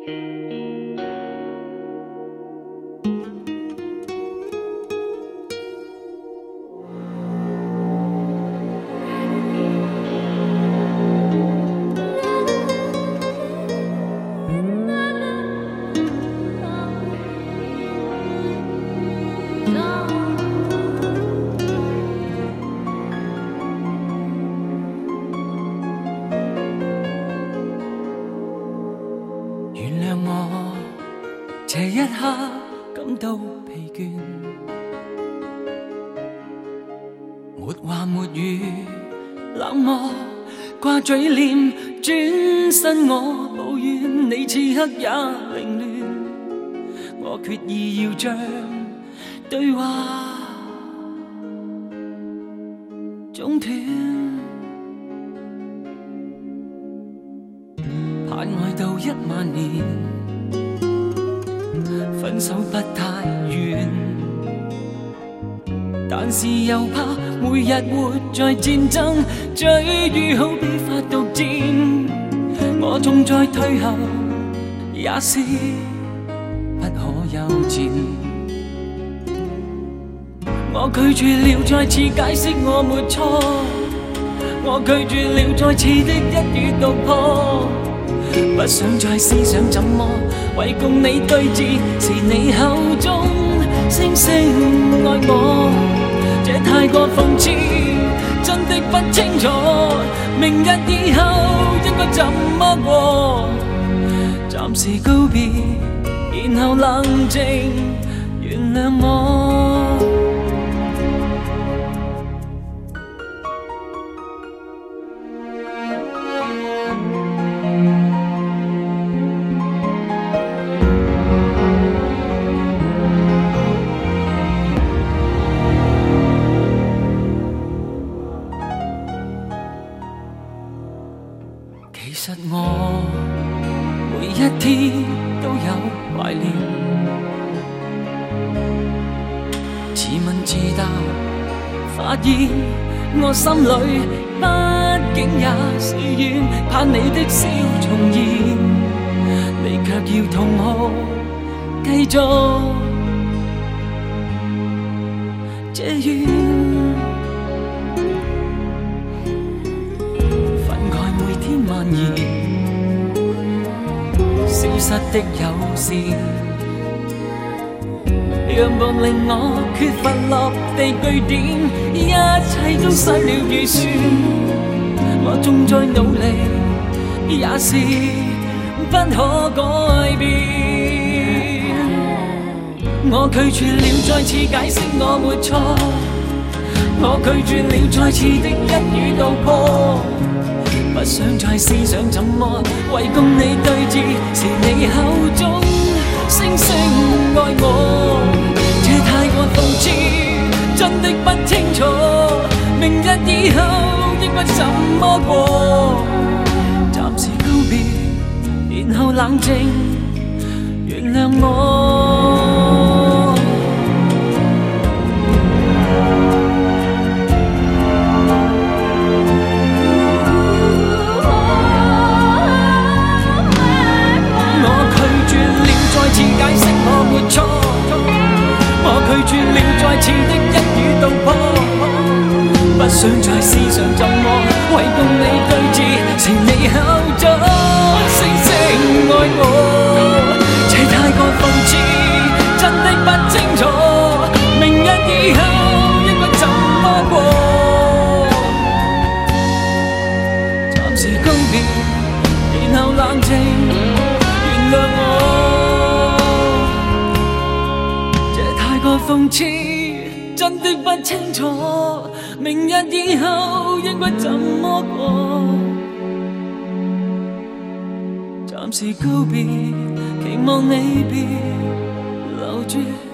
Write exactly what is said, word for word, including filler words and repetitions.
这一刻感到疲倦，没话没语，冷漠挂嘴脸，转身我抱怨，你此刻也凌乱，我决意要将对话中断，盼爱到一万年。分手不太远，但是又怕每日活在战争，追与好比发毒战，我纵再退后也是不可休战。我拒绝了再次解释我没错，我拒绝了再次的一语道破。不想再思想怎么为共你对峙，是你口中聲聲愛我，這太過諷刺，真的不清楚，明日以後應該怎麼過。暫時告別，然後冷靜，原諒我。其實我每一天都有懷念，自問自答，發現我心裏畢竟也是怨，盼你的笑重現，你卻要同我繼續這怨。蔓延，消失的友善，讓步令我缺乏落地據點，一切都失了預算。我縱再努力，也是不可改變。我拒絕了再次解釋我沒錯，我拒絕了再次的一語道破。不想再思想怎麼為共你對峙，是你口中聲聲愛我，這太過諷刺，真的不清楚，明日以後應該怎麼過。暫時告別，然後冷靜，原諒我。解釋我沒錯，我拒絕了再次的一語道破。不想再思想怎麼為共你對峙，是你口中聲聲愛我，這太過諷刺，真的不清楚，明日以後應該怎麼過。暫時告別，然後冷靜，原諒我。諷刺，真的不清楚，明日以後應該怎麼過。暫時告別，期望你別留住。